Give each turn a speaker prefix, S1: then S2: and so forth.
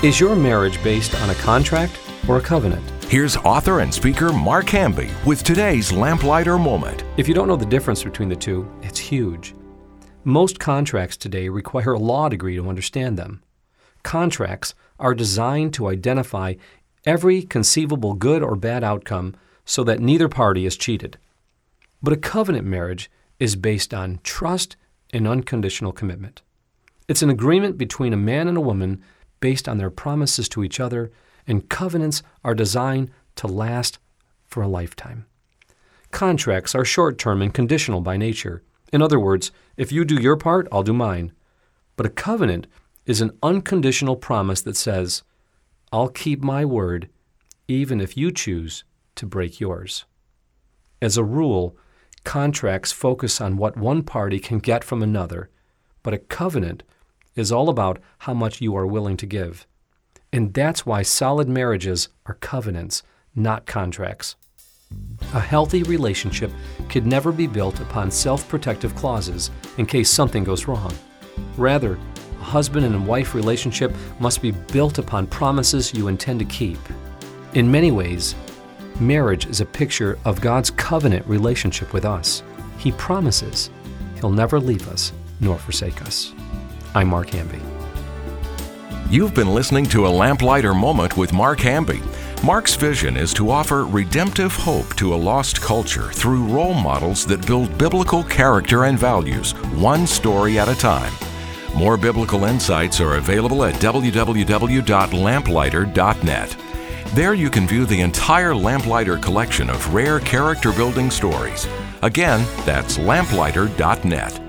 S1: Is your marriage based on a contract or a covenant?
S2: Here's author and speaker Mark Hamby with today's Lamplighter Moment.
S1: If you don't know the difference between the two, it's huge. Most contracts today require a law degree to understand them. Contracts are designed to identify every conceivable good or bad outcome so that neither party is cheated. But a covenant marriage is based on trust and unconditional commitment. It's an agreement between a man and a woman based on their promises to each other, and covenants are designed to last for a lifetime. Contracts are short-term and conditional by nature. In other words, if you do your part, I'll do mine. But a covenant is an unconditional promise that says, I'll keep my word even if you choose to break yours. As a rule, contracts focus on what one party can get from another, but a covenant is all about how much you are willing to give. And that's why solid marriages are covenants, not contracts. A healthy relationship could never be built upon self-protective clauses in case something goes wrong. Rather, a husband and wife relationship must be built upon promises you intend to keep. In many ways, marriage is a picture of God's covenant relationship with us. He promises He'll never leave us nor forsake us. I'm Mark Hamby.
S2: You've been listening to a Lamplighter Moment with Mark Hamby. Mark's vision is to offer redemptive hope to a lost culture through role models that build biblical character and values, one story at a time. More biblical insights are available at www.lamplighter.net. There you can view the entire Lamplighter collection of rare character-building stories. Again, that's lamplighter.net.